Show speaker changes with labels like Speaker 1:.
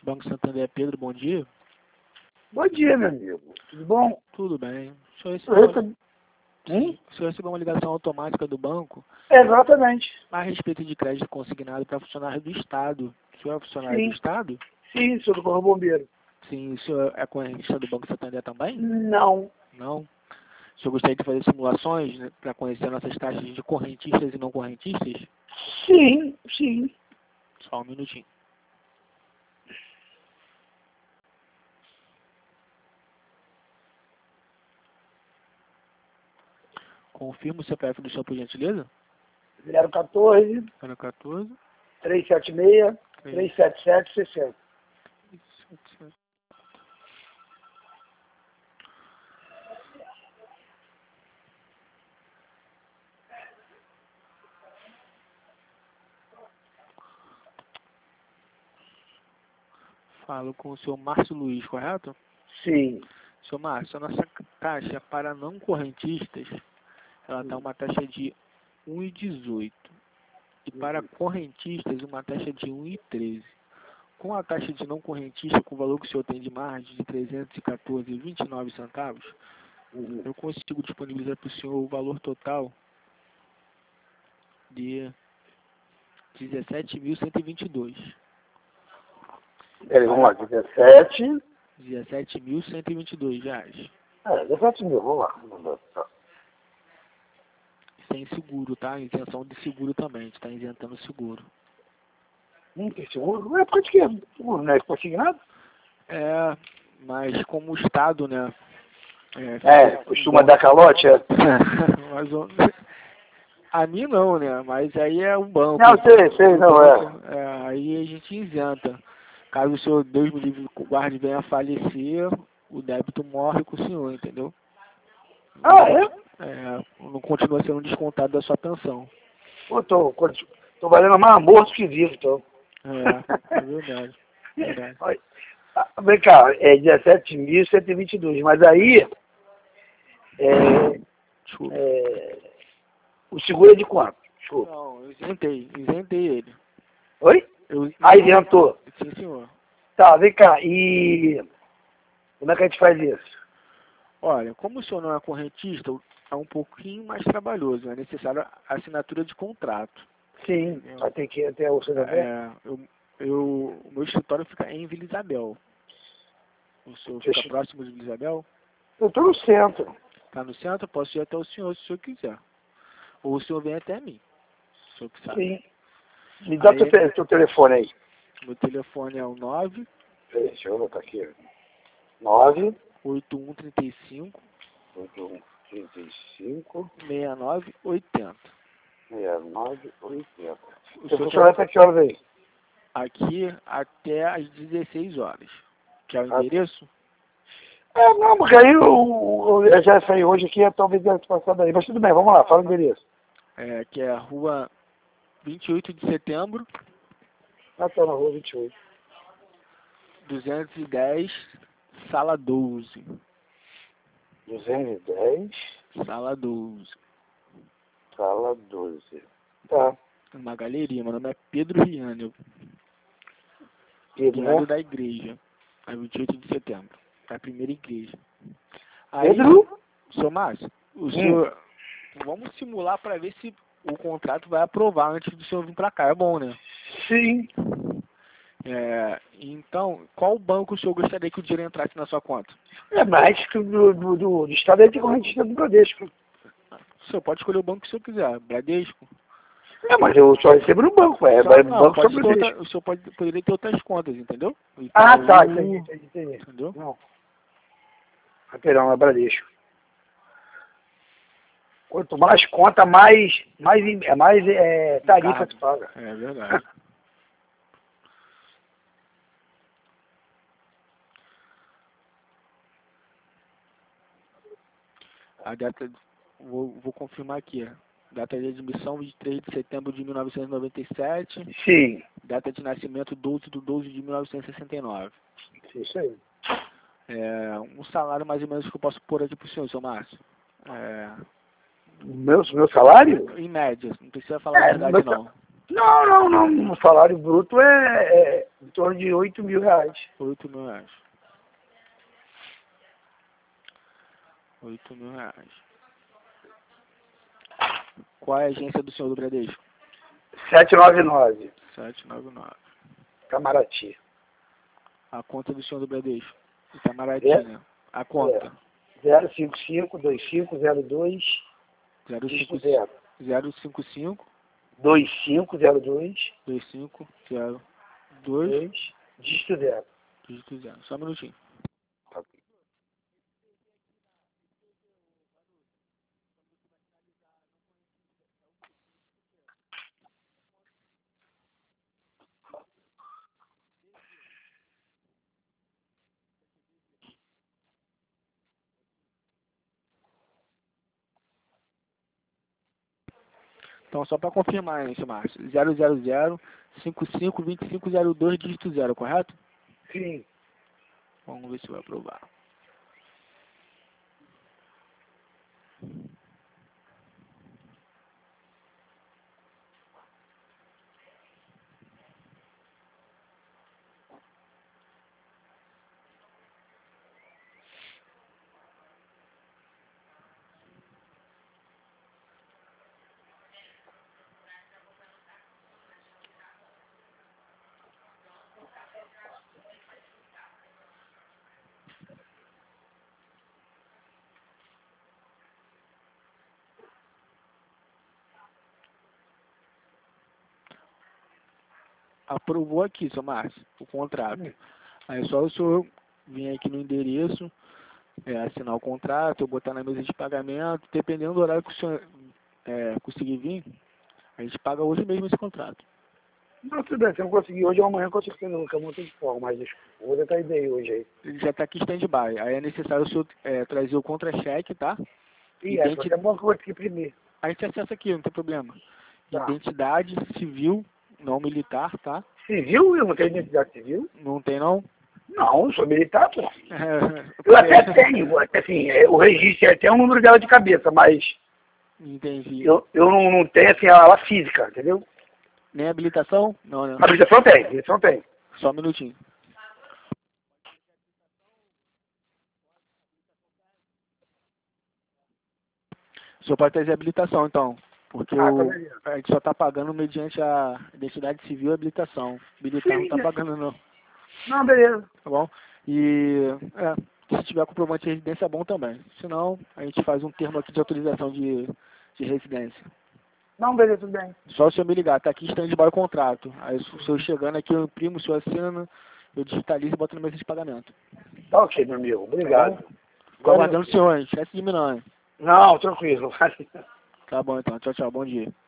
Speaker 1: Banco Santander, Pedro, bom dia.
Speaker 2: Bom dia, meu amigo. Tudo bom?
Speaker 1: Tudo bem. O senhor recebeu uma ligação automática do banco
Speaker 2: Exatamente.
Speaker 1: a respeito de crédito consignado para funcionário do Estado. O senhor é funcionário
Speaker 2: Sim.
Speaker 1: do Estado?
Speaker 2: Sim, sou do Corpo Bombeiro.
Speaker 1: Sim. O senhor é correntista do Banco Santander também?
Speaker 2: Não.
Speaker 1: Não. O senhor gostaria de fazer simulações, né, para conhecer nossas taxas de correntistas e não correntistas?
Speaker 2: Sim, sim.
Speaker 1: Só um minutinho. Confirma o CPF do senhor, por gentileza?
Speaker 2: 014
Speaker 1: 14
Speaker 2: 376 377 60.
Speaker 1: Falo com o senhor Márcio Luiz, correto?
Speaker 2: Sim.
Speaker 1: Senhor Márcio, a nossa taxa para não correntistas, ela está uma taxa de 1,18. E para correntistas, uma taxa de 1,13. Com a taxa de não correntista, com o valor que o senhor tem de margem de 314,29 centavos, eu consigo disponibilizar para o senhor o valor total de 17.122.
Speaker 2: Peraí, vamos lá. 17.
Speaker 1: 17.122 reais.
Speaker 2: 17 mil, vamos lá.
Speaker 1: Sem seguro, tá? Isenção de seguro também. A gente está isentando o seguro.
Speaker 2: Tem seguro? É por que seguro, não é consignado?
Speaker 1: É, mas como o Estado, né?
Speaker 2: Costuma dar calote, é?
Speaker 1: Mas a mim não, né? Mas aí é um banco.
Speaker 2: Não, sei, não
Speaker 1: banco, aí a gente isenta. Caso o senhor, Deus me livre, guarde, venha a falecer, o débito morre com o senhor, entendeu?
Speaker 2: Ah, é?
Speaker 1: Não continua sendo descontado da sua pensão.
Speaker 2: Pô, tô valendo mais morto que vivo, tô.
Speaker 1: É verdade.
Speaker 2: Vem cá, é 17.122, mas aí o seguro é de quanto? Desculpa.
Speaker 1: Não, eu isentei ele.
Speaker 2: Oi? Isentou.
Speaker 1: Sim, senhor.
Speaker 2: Tá, vem cá, e como é que a gente faz isso?
Speaker 1: Olha, como o senhor não é correntista, é um pouquinho mais trabalhoso. É necessário a assinatura de contrato.
Speaker 2: Sim, vai ter que ir até o cidadão.
Speaker 1: O meu escritório fica em Vila Isabel. O senhor fica próximo de Vila Isabel?
Speaker 2: Eu estou no centro.
Speaker 1: Está no centro? Eu posso ir até o senhor, se o senhor quiser. Ou o senhor vem até mim, se o senhor que sabe.
Speaker 2: Sim. Me dá teu telefone aí.
Speaker 1: Meu telefone é o 9...
Speaker 2: Peraí, deixa eu botar aqui. 9...
Speaker 1: 8135...
Speaker 2: 8135...
Speaker 1: 6980.
Speaker 2: 6980.
Speaker 1: O
Speaker 2: Você
Speaker 1: senhor
Speaker 2: funciona até que horas aí?
Speaker 1: Aqui até às 16 horas. Que é o endereço?
Speaker 2: Não, porque aí eu já saí hoje aqui, talvez tenha passado aí. Mas tudo bem, vamos lá, fala o endereço.
Speaker 1: Que é a rua 28 de setembro.
Speaker 2: Tá na rua 28.
Speaker 1: 210, sala 12.
Speaker 2: 210,
Speaker 1: Sala 12.
Speaker 2: sala 12. Tá.
Speaker 1: Uma galeria, meu nome é Pedro Riano.
Speaker 2: Pedro,
Speaker 1: Riano da igreja. É 28 de setembro. É a primeira igreja. Aí,
Speaker 2: Pedro?
Speaker 1: Seu Márcio, o senhor... Vamos simular para ver se o contrato vai aprovar antes do senhor vir para cá. É bom, né?
Speaker 2: Sim.
Speaker 1: Então, qual banco o senhor gostaria que o dinheiro entrasse na sua conta?
Speaker 2: Mais que do estado aí tem correntista do Bradesco.
Speaker 1: O senhor pode escolher o banco que o senhor quiser. Bradesco.
Speaker 2: Mas eu só recebo no banco, banco só Bradesco.
Speaker 1: O senhor poderia ter outras contas, entendeu?
Speaker 2: Tá, entendi.
Speaker 1: Entendeu?
Speaker 2: Não. Perdão, é Bradesco. Quanto mais conta, mais tarifa tu paga.
Speaker 1: É verdade. A data, vou confirmar aqui. Data de admissão, 23 de setembro de 1997.
Speaker 2: Sim.
Speaker 1: Data de nascimento, 12 de 12 de 1969.
Speaker 2: Isso aí.
Speaker 1: Um salário mais ou menos que eu posso pôr aqui pro senhor, seu Márcio.
Speaker 2: Meu salário?
Speaker 1: Em média, não precisa falar a verdade não.
Speaker 2: Não. O salário bruto é em torno de R$8.000.
Speaker 1: 8 mil reais. 8 mil reais. Qual é a agência do senhor do Bradesco?
Speaker 2: 799,
Speaker 1: 799.
Speaker 2: Itamaraty.
Speaker 1: A conta do senhor do Bradesco? Itamaraty, né? A conta?
Speaker 2: 0552502 dígito 0.
Speaker 1: 055
Speaker 2: 2502
Speaker 1: 2502
Speaker 2: dígito 0.
Speaker 1: dígito 0. Só um minutinho. Então, só para confirmar, hein, seu Márcio. 000-55-2502, dígito 0, correto?
Speaker 2: Sim.
Speaker 1: Vamos ver se vai aprovar. Aprovou aqui, seu Márcio, o contrato. Aí é só o senhor vir aqui no endereço, assinar o contrato, eu botar na mesa de pagamento, dependendo do horário que o senhor conseguir vir, a gente paga hoje mesmo esse contrato.
Speaker 2: Não, tudo bem, se eu não conseguir hoje ou amanhã, com certeza não, que eu não tenho de forma, mas vou tentar ir daí hoje aí.
Speaker 1: Ele já está aqui stand-by. Aí é necessário o senhor trazer o contra-cheque, tá?
Speaker 2: E é, até bom que eu vou ter que imprimir.
Speaker 1: A gente acessa aqui, não tem problema.
Speaker 2: Tá.
Speaker 1: Identidade civil, não militar, tá?
Speaker 2: Civil? Eu não tenho identidade civil?
Speaker 1: Não tem, não?
Speaker 2: Não, eu sou militar, pô. Eu até tenho, assim, o registro é até o número dela de cabeça, mas
Speaker 1: Entendi.
Speaker 2: eu não tenho, assim, ela física, entendeu?
Speaker 1: Nem habilitação? Não, né?
Speaker 2: Habilitação tem, habilitação tem.
Speaker 1: Só um minutinho. O senhor pode trazer habilitação, então. Porque
Speaker 2: Tá beleza.
Speaker 1: a gente só está pagando mediante a identidade civil e habilitação. Militar não está pagando, não.
Speaker 2: Não, beleza.
Speaker 1: Tá bom? E se tiver comprovante de residência é bom também. Senão, a gente faz um termo aqui de autorização de residência.
Speaker 2: Não, beleza, tudo bem.
Speaker 1: Só o senhor me ligar, tá aqui stand-by o contrato. Aí o senhor chegando aqui, eu imprimo, o senhor assina, eu digitalizo e boto na mesa de pagamento.
Speaker 2: Tá ok, meu amigo. Obrigado.
Speaker 1: Fico aguardando o senhor, hein? Esquece de mim não, hein?
Speaker 2: Não, tranquilo.
Speaker 1: Tá bom então, tchau, tchau, bom dia.